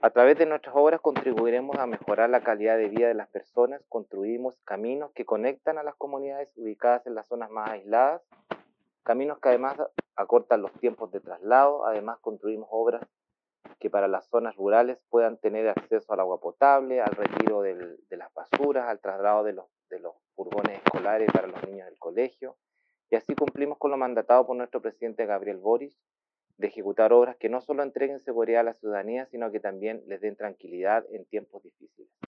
A través de nuestras obras contribuiremos a mejorar la calidad de vida de las personas, construimos caminos que conectan a las comunidades ubicadas en las zonas más aisladas, caminos que además acortan los tiempos de traslado, además construimos obras que para las zonas rurales puedan tener acceso al agua potable, al retiro de las basuras, al traslado de los furgones escolares para los niños del colegio, y así cumplimos con lo mandatado por nuestro presidente Gabriel Boric, de ejecutar obras que no solo entreguen seguridad a la ciudadanía, sino que también les den tranquilidad en tiempos difíciles.